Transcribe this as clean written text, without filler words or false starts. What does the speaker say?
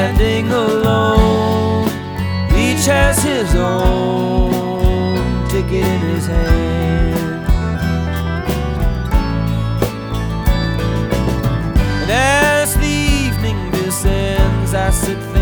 standing alone. Each has his own ticket in his hand. And as the evening descends, I sit thinking